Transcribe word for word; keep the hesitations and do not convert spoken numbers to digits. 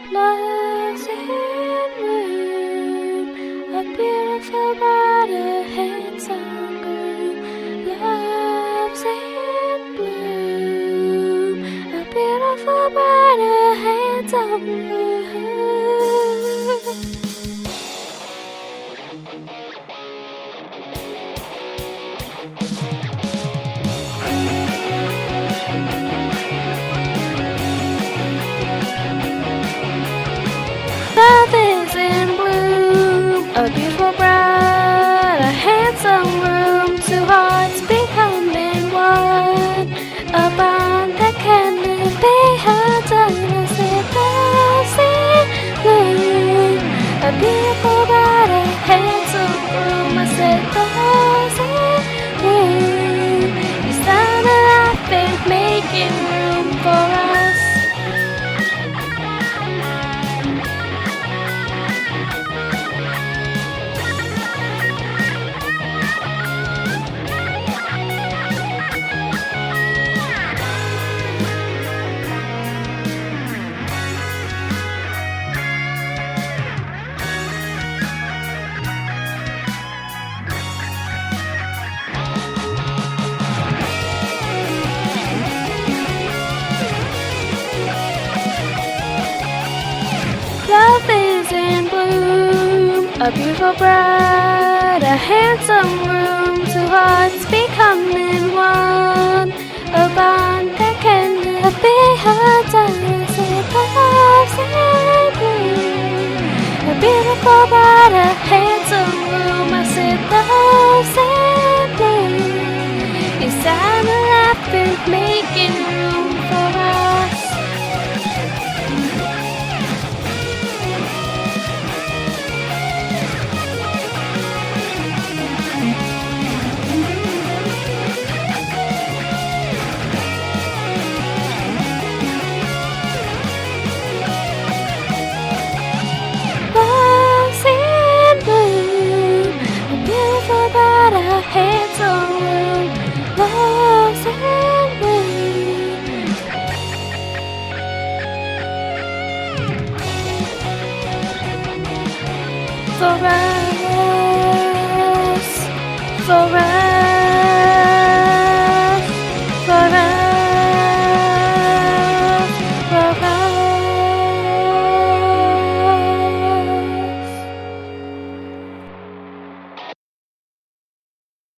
Love's in bloom, a beautiful bride, a handsome groom. Love's in bloom, a beautiful bride, a handsome groom. Love is in bloom, a beautiful bride, a handsome groom, two hearts becoming one, a bond that can never be undone. I said love's in bloom, a beautiful bride, a handsome groom. I said love's in bloom, it's time to life and making room for us. Love is in bloom, a beautiful bride, a handsome groom, two hearts becoming one, a bond that can never be undone.